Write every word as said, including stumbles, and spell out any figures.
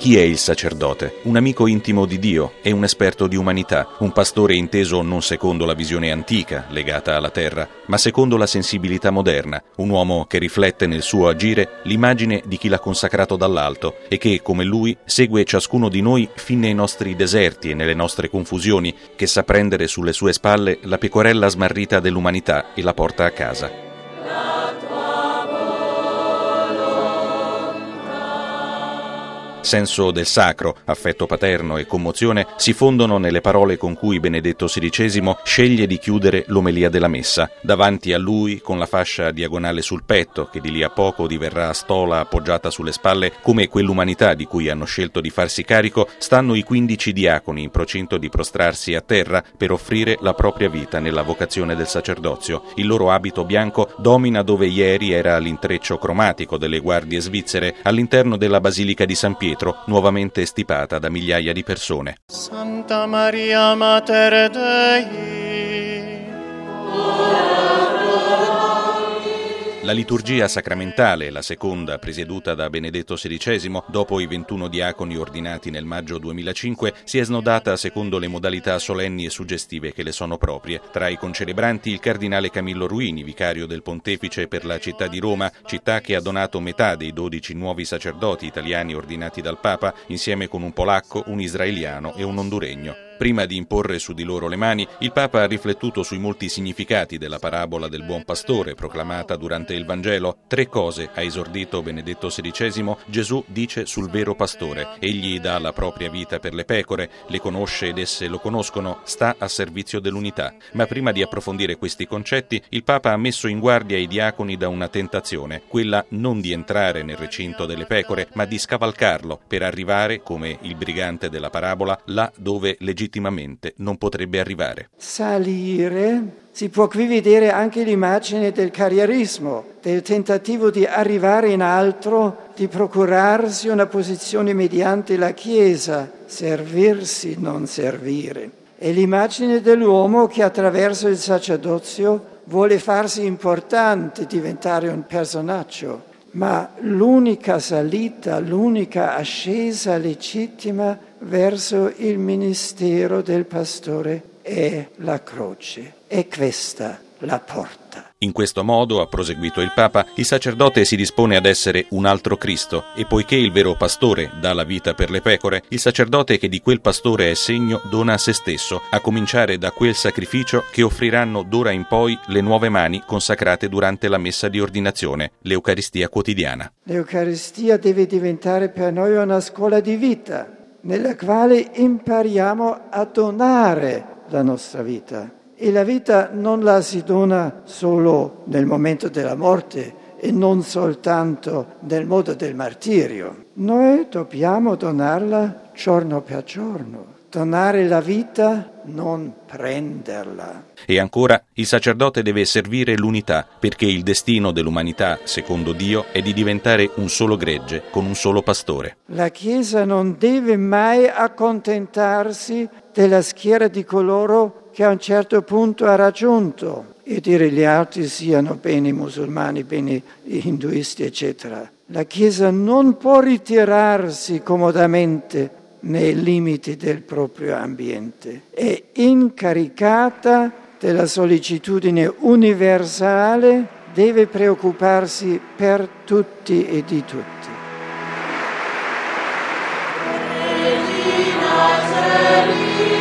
Chi è il sacerdote? Un amico intimo di Dio e un esperto di umanità, un pastore inteso non secondo la visione antica, legata alla terra, ma secondo la sensibilità moderna, un uomo che riflette nel suo agire l'immagine di chi l'ha consacrato dall'alto e che, come lui, segue ciascuno di noi fin nei nostri deserti e nelle nostre confusioni, che sa prendere sulle sue spalle la pecorella smarrita dell'umanità e la porta a casa. Senso del sacro, affetto paterno e commozione si fondono nelle parole con cui Benedetto sedicesimo sceglie di chiudere l'omelia della messa. Davanti a lui, con la fascia diagonale sul petto, che di lì a poco diverrà stola appoggiata sulle spalle, come quell'umanità di cui hanno scelto di farsi carico, stanno i quindici diaconi in procinto di prostrarsi a terra per offrire la propria vita nella vocazione del sacerdozio. Il loro abito bianco domina dove ieri era l'intreccio cromatico delle guardie svizzere all'interno della Basilica di San Pietro, nuovamente stipata da migliaia di persone. Santa Maria Mater Dei. La liturgia sacramentale, la seconda presieduta da Benedetto sedicesimo, dopo i ventuno diaconi ordinati nel maggio duemilacinque, si è snodata secondo le modalità solenni e suggestive che le sono proprie. Tra i concelebranti il cardinale Camillo Ruini, vicario del Pontefice per la città di Roma, città che ha donato metà dei dodici nuovi sacerdoti italiani ordinati dal Papa, insieme con un polacco, un israeliano e un honduregno. Prima di imporre su di loro le mani, il Papa ha riflettuto sui molti significati della parabola del buon pastore proclamata durante il Vangelo. Tre cose, ha esordito Benedetto sedicesimo, Gesù dice sul vero pastore. Egli dà la propria vita per le pecore, le conosce ed esse lo conoscono, sta a servizio dell'unità. Ma prima di approfondire questi concetti, il Papa ha messo in guardia i diaconi da una tentazione, quella non di entrare nel recinto delle pecore, ma di scavalcarlo per arrivare, come il brigante della parabola, là dove legittimamente non potrebbe arrivare. Salire, si può qui vedere anche l'immagine del carrierismo, del tentativo di arrivare in alto, di procurarsi una posizione mediante la Chiesa, servirsi, non servire. È l'immagine dell'uomo che attraverso il sacerdozio vuole farsi importante, diventare un personaggio. Ma l'unica salita, l'unica ascesa legittima verso il ministero del pastore è la croce. È questa la porta. In questo modo, ha proseguito il Papa, il sacerdote si dispone ad essere un altro Cristo e poiché il vero pastore dà la vita per le pecore, il sacerdote che di quel pastore è segno dona a se stesso, a cominciare da quel sacrificio che offriranno d'ora in poi le nuove mani consacrate durante la messa di ordinazione, l'Eucaristia quotidiana. L'Eucaristia deve diventare per noi una scuola di vita, nella quale impariamo a donare la nostra vita. E la vita non la si dona solo nel momento della morte e non soltanto nel modo del martirio. Noi dobbiamo donarla giorno per giorno. Donare la vita, non prenderla. E ancora, il sacerdote deve servire l'unità, perché il destino dell'umanità, secondo Dio, è di diventare un solo gregge, con un solo pastore. La Chiesa non deve mai accontentarsi della schiera di coloro che a un certo punto ha raggiunto e dire gli altri siano bene i musulmani, bene i induisti, eccetera. La Chiesa non può ritirarsi comodamente nei limiti del proprio ambiente. È incaricata della sollecitudine universale, deve preoccuparsi per tutti e di tutti. Regina Celi.